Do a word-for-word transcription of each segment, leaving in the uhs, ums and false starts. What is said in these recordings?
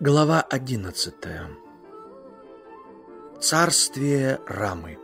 Глава одиннадцатая. Царствие Рамы.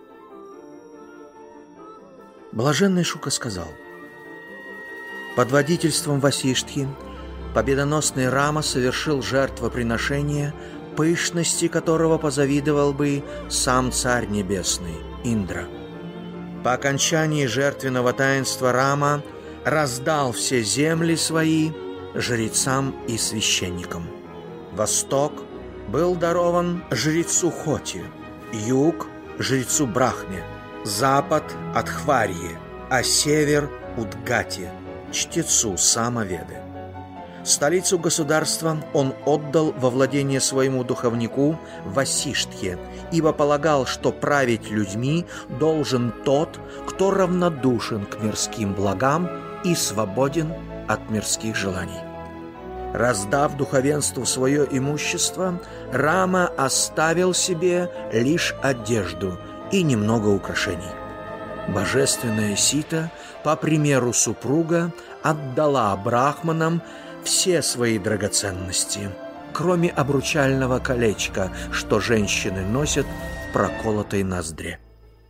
Блаженный Шука сказал: под водительством Васиштхи победоносный Рама совершил жертвоприношение, пышности которого позавидовал бы сам Царь Небесный Индра. По окончании жертвенного таинства Рама раздал все земли свои жрецам и священникам. Восток был дарован жрецу Хоти, юг – жрецу Брахме, запад – Адхварье, а север – Удгате, чтецу Самоведы. Столицу государства он отдал во владение своему духовнику Васиштхе, ибо полагал, что править людьми должен тот, кто равнодушен к мирским благам и свободен от мирских желаний. Раздав духовенству свое имущество, Рама оставил себе лишь одежду и немного украшений. Божественная Сита, по примеру супруга, отдала брахманам все свои драгоценности, кроме обручального колечка, что женщины носят в проколотой ноздре.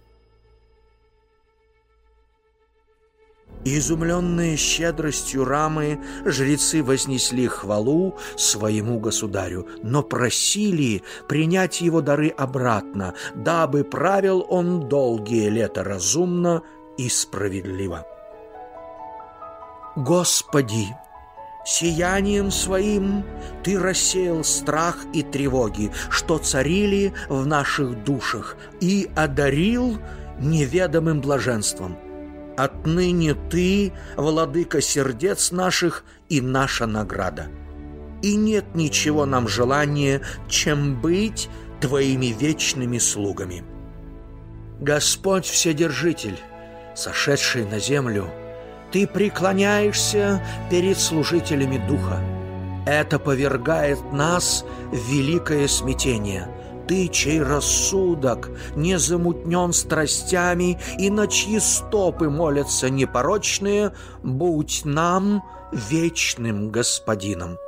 Изумленные щедростью Рамы, жрецы вознесли хвалу своему государю, но просили принять его дары обратно, дабы правил он долгие лета разумно и справедливо. Господи, сиянием своим Ты рассеял страх и тревоги, что царили в наших душах, и одарил неведомым блаженством. Отныне Ты, владыка сердец наших, и наша награда. И нет ничего нам желания, чем быть Твоими вечными слугами. Господь Вседержитель, сошедший на землю, Ты преклоняешься перед служителями Духа. Это повергает нас в великое смятение. Ты, чей рассудок не замутнен страстями и на чьи стопы молятся непорочные, будь нам вечным господином.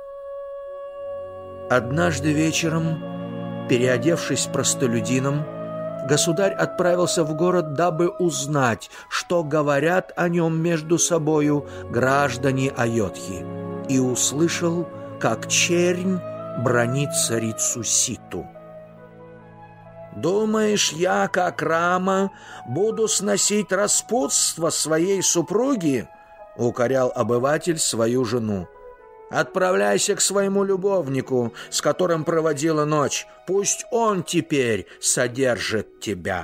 Однажды вечером, переодевшись простолюдином, государь отправился в город, дабы узнать, что говорят о нем между собою граждане Айодхи, и услышал, как чернь бранит царицу Ситу. «Думаешь, я, как Рама, буду сносить распутство своей супруги?» — укорял обыватель свою жену. «Отправляйся к своему любовнику, с которым проводила ночь. Пусть он теперь содержит тебя».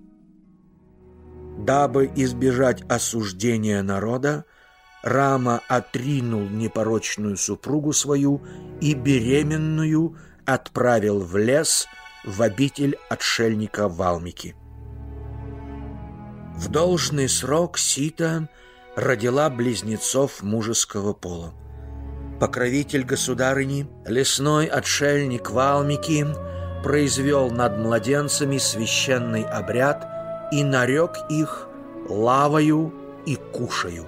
Дабы избежать осуждения народа, Рама отринул непорочную супругу свою и беременную отправил в лес в обитель отшельника Валмики. В должный срок Сита родила близнецов мужеского пола. Покровитель государыни, лесной отшельник Валмики, произвел над младенцами священный обряд и нарек их лавою и кушаю.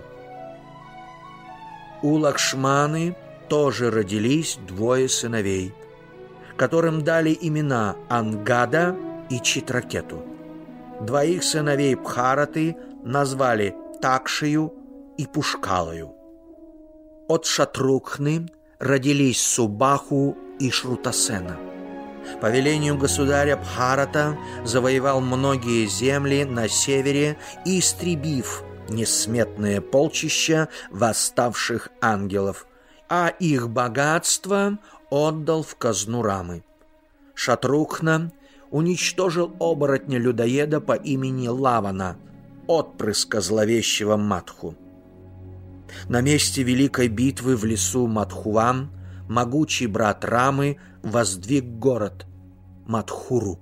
У Лакшманы тоже родились двое сыновей, которым дали имена Ангада и Читракету. Двоих сыновей Бхараты назвали Такшию и Пушкалою. От Шатрукхны родились Субаху и Шрутасена. По велению государя Бхарата завоевал многие земли на севере, истребив несметное полчища восставших ангелов, а их богатство отдал в казну Рамы. Шатрукхна уничтожил оборотня-людоеда по имени Лавана, отпрыска зловещего Матху. На месте великой битвы в лесу Матхуван могучий брат Рамы воздвиг город Матхуру.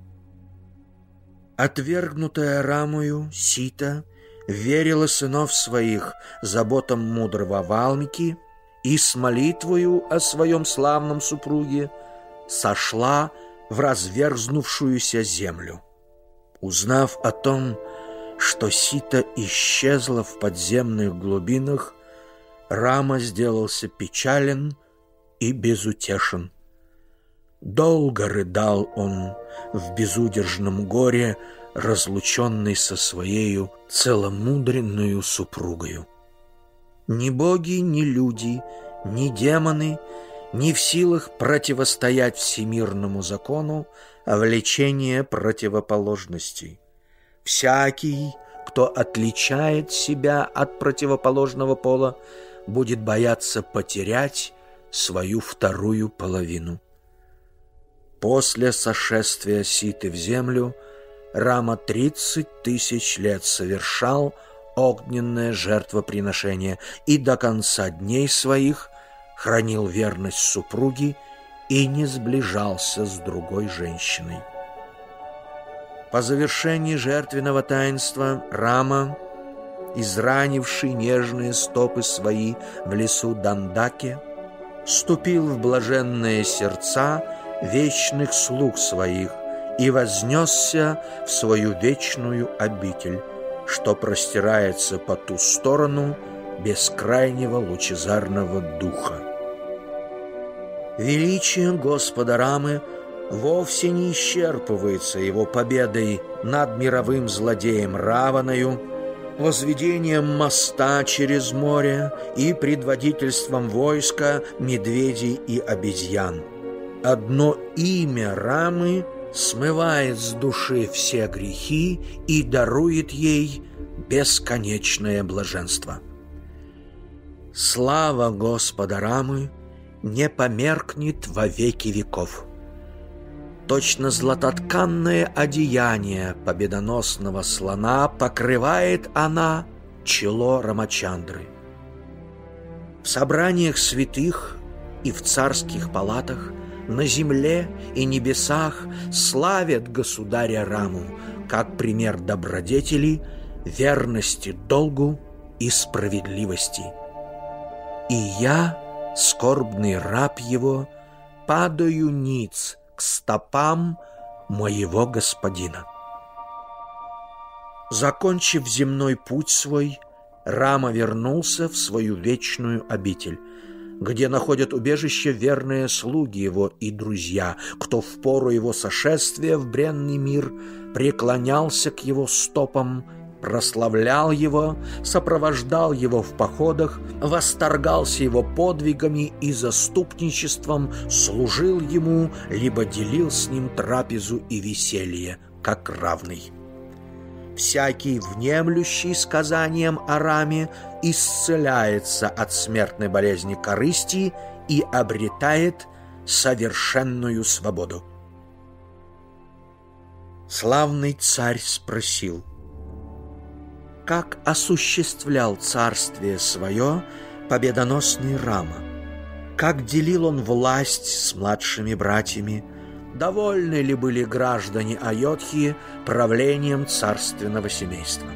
Отвергнутая Рамою Сита верила сынов своих заботам мудрого Валмики и с молитвою о своем славном супруге сошла в разверзнувшуюся землю. Узнав о том, что Сита исчезла в подземных глубинах, Рама сделался печален и безутешен. Долго рыдал он в безудержном горе, разлученный со своею целомудренную супругою. Ни боги, ни люди, ни демоны не в силах противостоять всемирному закону влечения противоположностей. Всякий, кто отличает себя от противоположного пола, будет бояться потерять свою вторую половину. После сошествия Ситы в землю Рама тридцать тысяч лет совершал огненное жертвоприношение и до конца дней своих хранил верность супруге и не сближался с другой женщиной. По завершении жертвенного таинства Рама, изранивший нежные стопы свои в лесу Дандаке, вступил в блаженные сердца вечных слуг своих и вознесся в свою вечную обитель, что простирается по ту сторону бескрайнего лучезарного духа. Величие Господа Рамы вовсе не исчерпывается его победой над мировым злодеем Раваною, возведением моста через море и предводительством войска медведей и обезьян. Одно имя Рамы смывает с души все грехи и дарует ей бесконечное блаженство. Слава Господа Рамы не померкнет во веки веков. Точно златотканное одеяние победоносного слона покрывает она чело Рамачандры. В собраниях святых и в царских палатах, на земле и небесах славят государя Раму как пример добродетели, верности долгу и справедливости. И я, скорбный раб его, падаю ниц к стопам моего господина. Закончив земной путь свой, Рама вернулся в свою вечную обитель, где находят убежище верные слуги его и друзья, кто в пору его сошествия в бренный мир преклонялся к его стопам, прославлял его, сопровождал его в походах, восторгался его подвигами и заступничеством, служил ему, либо делил с ним трапезу и веселье, как равный. Всякий, внемлющий сказанием о Раме, исцеляется от смертной болезни корысти и обретает совершенную свободу. Славный царь спросил: как осуществлял царствие свое победоносный Рама? Как делил он власть с младшими братьями? Довольны ли были граждане Айодхи правлением царственного семейства?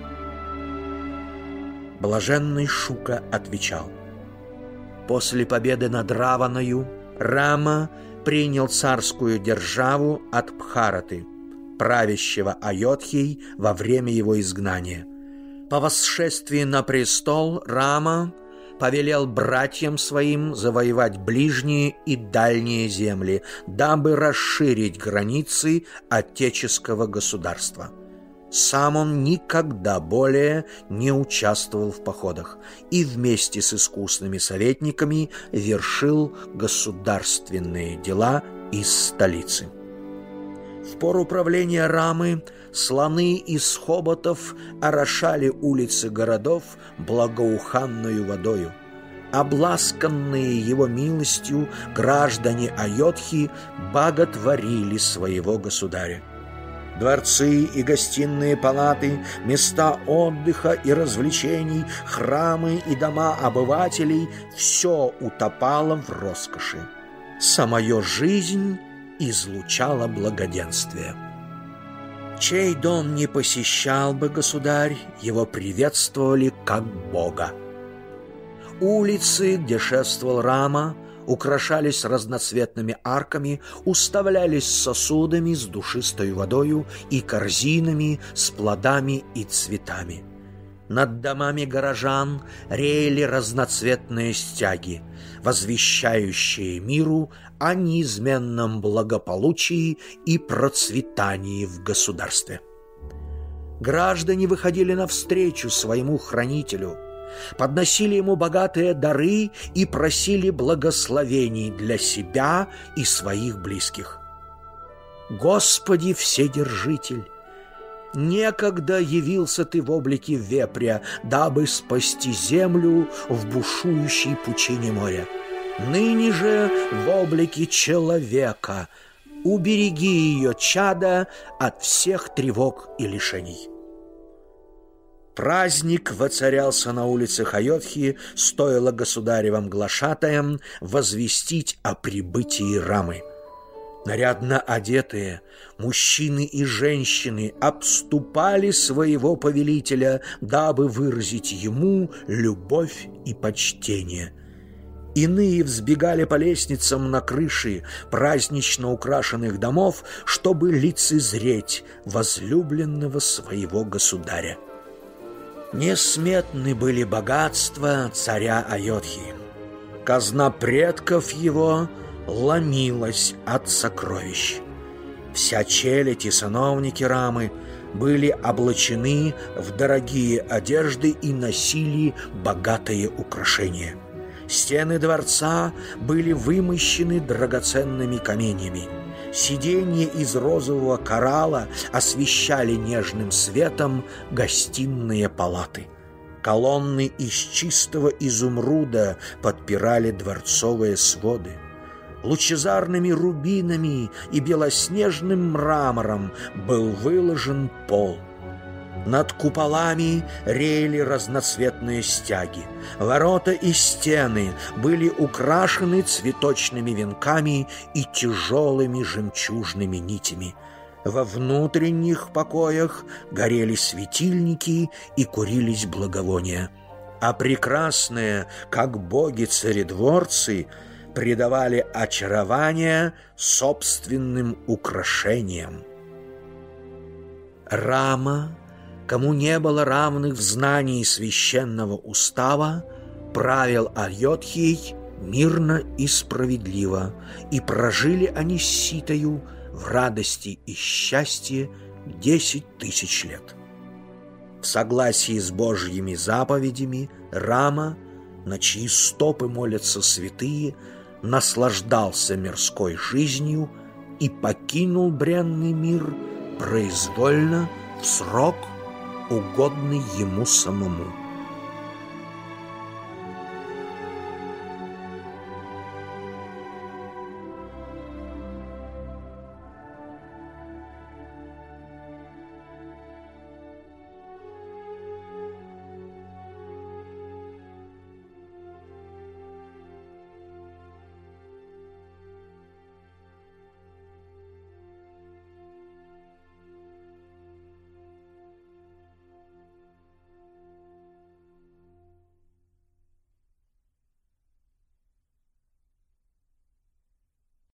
Блаженный Шука отвечал: после победы над Раваною Рама принял царскую державу от Бхараты, правящего Айодхией во время его изгнания. По восшествии на престол Рама повелел братьям своим завоевать ближние и дальние земли, дабы расширить границы отеческого государства. Сам он никогда более не участвовал в походах и вместе с искусными советниками вершил государственные дела из столицы. В пору правления Рамы слоны из хоботов орошали улицы городов благоуханную водою. Обласканные его милостью, граждане Айодхи боготворили своего государя. Дворцы и гостиные палаты, места отдыха и развлечений, храмы и дома обывателей — все утопало в роскоши. Самая жизнь излучала благоденствие. Чей дом не посещал бы государь, его приветствовали как бога. Улицы, где шествовал Рама, украшались разноцветными арками, уставлялись сосудами с душистой водою и корзинами с плодами и цветами. Над домами горожан реяли разноцветные стяги, возвещающие миру о неизменном благополучии и процветании в государстве. Граждане выходили навстречу своему хранителю, подносили ему богатые дары и просили благословений для себя и своих близких. «Господи Вседержитель! Некогда явился ты в облике вепря, дабы спасти землю в бушующей пучине моря. Ныне же в облике человека убереги ее чада от всех тревог и лишений». Праздник воцарялся на улицах Айодхи, стоило государевым глашатаям возвестить о прибытии Рамы. Нарядно одетые мужчины и женщины обступали своего повелителя, дабы выразить ему любовь и почтение. Иные взбегали по лестницам на крыши празднично украшенных домов, чтобы лицезреть возлюбленного своего государя. Несметны были богатства царя Айодхи. Казна предков его ломилась от сокровищ. Вся челядь и сановники Рамы были облачены в дорогие одежды и носили богатые украшения. Стены дворца были вымощены драгоценными каменьями. Сиденья из розового коралла освещали нежным светом гостиные палаты. Колонны из чистого изумруда подпирали дворцовые своды. Лучезарными рубинами и белоснежным мрамором был выложен пол. Над куполами реяли разноцветные стяги. Ворота и стены были украшены цветочными венками и тяжелыми жемчужными нитями. Во внутренних покоях горели светильники и курились благовония. А прекрасные, как боги-царедворцы, придавали очарование собственным украшениям. Рама, кому не было равных в знании священного устава, правил Айодхией мирно и справедливо, и прожили они с Ситою в радости и счастье десять тысяч лет. В согласии с Божьими заповедями Рама, на чьи стопы молятся святые, наслаждался мирской жизнью и покинул бренный мир произвольно в срок, угодный ему самому.